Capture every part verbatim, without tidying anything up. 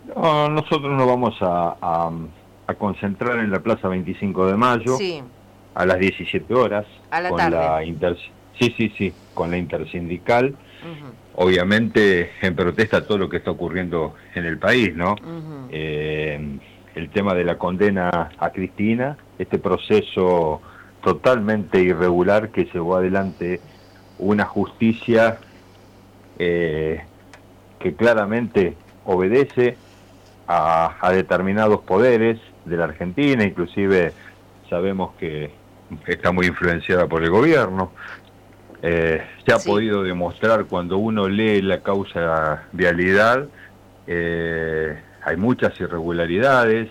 No, nosotros nos vamos a, a, a concentrar en la Plaza veinticinco de Mayo Sí, a las diecisiete horas a la con tarde. la inter... sí, sí, sí, con la intersindical, Ujú, obviamente en protesta a todo lo que está ocurriendo en el país, ¿no? ujú. Eh, el tema de la condena a Cristina, este proceso totalmente irregular que llevó adelante una justicia eh, que claramente obedece a, a determinados poderes de la Argentina, inclusive sabemos que está muy influenciada por el gobierno. Eh, se ha Sí. podido demostrar cuando uno lee la causa vialidad, eh, hay muchas irregularidades,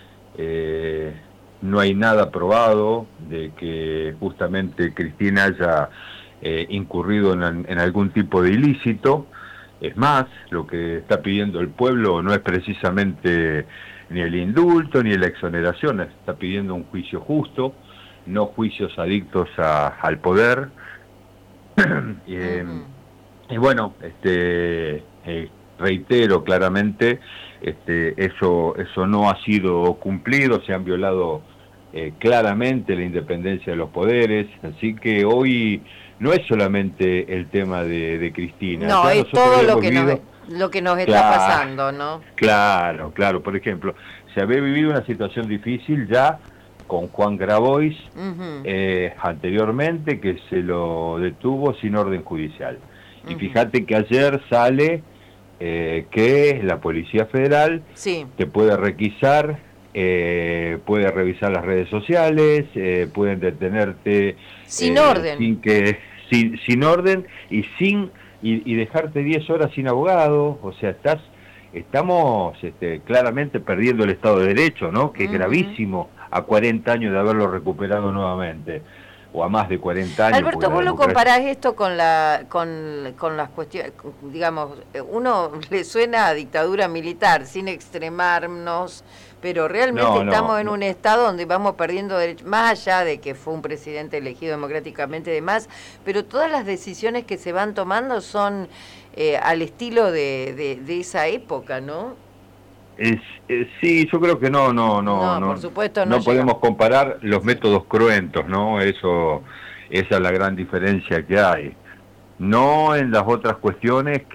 eh, no hay nada probado de que justamente Cristina haya eh, incurrido en, en algún tipo de ilícito. Es más, lo que está pidiendo el pueblo no es precisamente ni el indulto ni la exoneración, está pidiendo un juicio justo, no juicios adictos a, al poder. y, eh, Ujú. y bueno, este, eh, reitero claramente, este, eso, eso no ha sido cumplido, se han violado eh, claramente la independencia de los poderes, así que hoy no es solamente el tema de, de Cristina, No, ya es nosotros todo lo hemos que nos, vivido, lo que nos está claro, pasando, ¿no? claro, claro, por ejemplo, se había vivido una situación difícil ya con Juan Grabois, Ujú, eh, anteriormente, que se lo detuvo sin orden judicial. Y ujú. fíjate que ayer sale eh, que la Policía Federal Sí, te puede requisar, eh, puede revisar las redes sociales, eh, pueden detenerte sin eh, orden. sin que sin, sin orden y sin y, y dejarte diez horas sin abogado. O sea, estás estamos este, claramente perdiendo el Estado de Derecho, ¿no? Que es Ujú. gravísimo a cuarenta años de haberlo recuperado nuevamente, o a más de cuarenta años, porque Alberto, la vos lo democracia... comparás esto con la con, con las cuestiones, digamos, eh, uno le suena a dictadura militar, sin extremarnos, pero realmente No, no, estamos en no. un estado donde vamos perdiendo derechos, más allá de que fue un presidente elegido democráticamente y demás, pero todas las decisiones que se van tomando son eh, al estilo de, de, de esa época, ¿no? Es, es- sí, yo creo que no, no, no, No, por no, supuesto no no llega. podemos comparar los Sí. métodos cruentos, ¿no? Eso, esa es la gran diferencia que hay. No en las otras cuestiones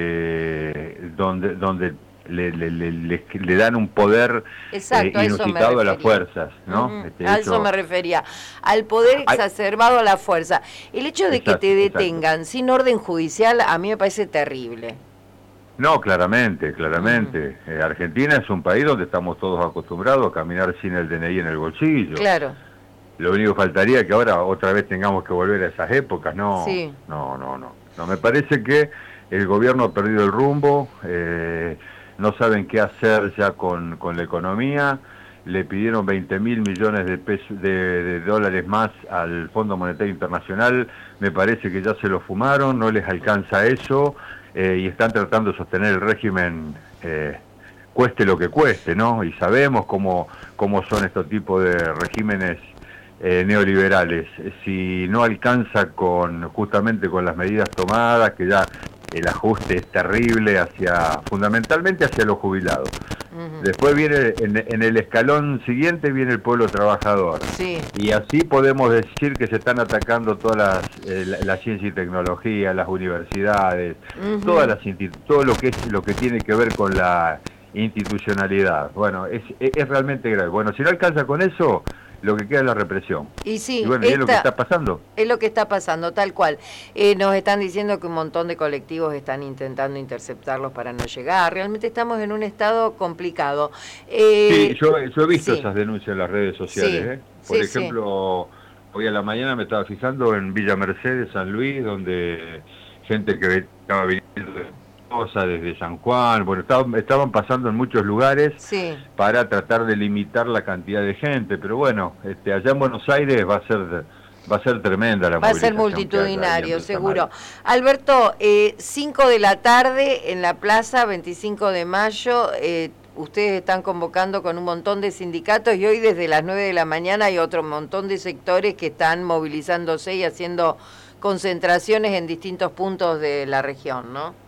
que donde donde le, le, le, le- le dan un poder eh, Exacto, a eso me inusitado a las refería. fuerzas, ¿no? Ujú, Este a eso hecho, me refería, al poder hay, exacerbado a la fuerza. El hecho de que te exacto, exacto. detengan sin orden judicial a mí me parece terrible. No, claramente, Ujú, claramente. Eh, Argentina es un país donde estamos todos acostumbrados a caminar sin el D N I en el bolsillo. claro, Lo único que faltaría es que ahora otra vez tengamos que volver a esas épocas. No, sí. no, no, no. No, me parece que el gobierno ha perdido el rumbo, eh, no saben qué hacer ya con, con la economía. Le pidieron veinte mil millones de, pesos, de, de dólares más al Fondo Monetario Internacional. Me parece que ya se lo fumaron, no les alcanza eso, eh, y están tratando de sostener el régimen eh, cueste lo que cueste, ¿no? Y sabemos cómo, cómo son estos tipos de regímenes eh, neoliberales. Si no alcanza con justamente con las medidas tomadas, que ya el ajuste es terrible hacia, fundamentalmente hacia los jubilados. Ujú, Después viene, en, en el escalón siguiente viene el pueblo trabajador. sí. Y así podemos decir que se están atacando todas las, eh, la, la ciencia y tecnología, las universidades, todas Ujú. las todo lo que es lo que tiene que ver con la institucionalidad. Bueno, es, es realmente grave. Bueno, si no alcanza con eso, lo que queda es la represión. Y Y sí, bueno, y es lo que esta está pasando. es lo que está pasando, tal cual. Eh, nos están diciendo que un montón de colectivos están intentando interceptarlos para no llegar. Realmente estamos en un estado complicado. Sí, Eh, yo, yo he visto sí, esas denuncias en las redes sociales. sí, ¿eh? Por sí, sí. ejemplo, hoy a la mañana me estaba fijando en Villa Mercedes, San Luis, donde gente que estaba viniendo de Mendoza, desde San Juan, bueno, estaban, estaban pasando en muchos lugares Sí, para tratar de limitar la cantidad de gente, pero bueno, este, allá en Buenos Aires va a ser va a ser tremenda la va a ser movilización que haya ahí en multitudinario, Plaza seguro. Mayo. Alberto, eh, cinco de la tarde en la plaza, veinticinco de mayo, eh, ustedes están convocando con un montón de sindicatos y hoy desde las nueve de la mañana hay otro montón de sectores que están movilizándose y haciendo concentraciones en distintos puntos de la región, ¿no?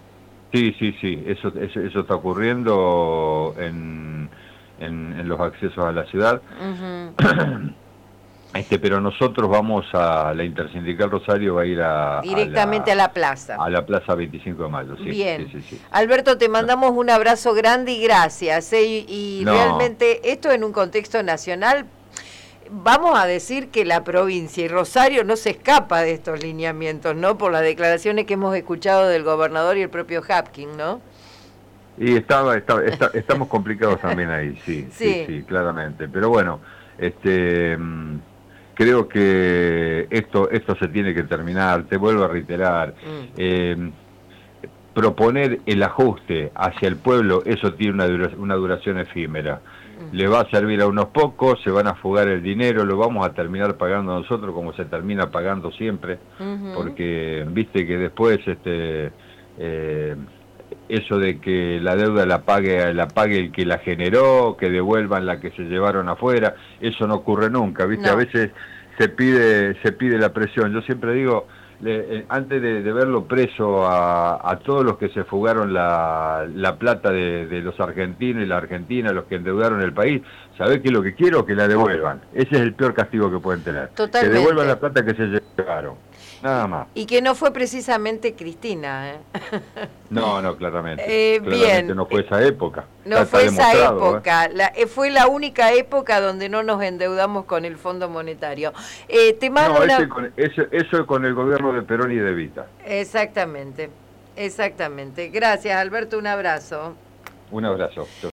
Sí, sí, sí, eso, eso, eso está ocurriendo en, en, en los accesos a la ciudad. Uh-huh. Este, pero nosotros vamos a, la Intersindical Rosario va a ir a, a Directamente a la, la plaza. a la Plaza veinticinco de Mayo, sí. Bien. Sí, sí, sí. Alberto, te mandamos un abrazo grande y gracias. ¿eh? Y, y No. realmente esto en un contexto nacional, vamos a decir que la provincia y Rosario no se escapa de estos lineamientos, ¿no? Por las declaraciones que hemos escuchado del gobernador y el propio Hapkin, ¿no? Y estaba, estaba, está, estamos complicados también ahí, sí, sí, sí, sí, claramente. Pero bueno, este... creo que esto esto se tiene que terminar, te vuelvo a reiterar, mm. eh, proponer el ajuste hacia el pueblo, eso tiene una, dura, una duración efímera. Mm. Le va a servir a unos pocos, se van a fugar el dinero, lo vamos a terminar pagando nosotros como se termina pagando siempre, uh-huh. porque viste que después este eh, eso de que la deuda la pague la pague el que la generó, que devuelvan la que se llevaron afuera, eso no ocurre nunca, ¿viste? No. A veces se pide se pide la presión. Yo siempre digo, le, eh, antes de, de verlo preso a, a todos los que se fugaron la, la plata de, de los argentinos y la Argentina, los que endeudaron el país, ¿sabés qué es lo que quiero? Que la devuelvan. Ese es el peor castigo que pueden tener. Totalmente. Que devuelvan la plata que se llevaron. Nada más. Y que no fue precisamente Cristina, ¿eh? No, no, claramente. Eh, claramente bien. no fue esa época. No está, fue está esa época. ¿eh? La, fue la única época donde no nos endeudamos con el Fondo Monetario. Eh, te mando no, una... ese con, ese, eso con el gobierno de Perón y de Evita. Exactamente, exactamente. Gracias, Alberto, un abrazo. Un abrazo.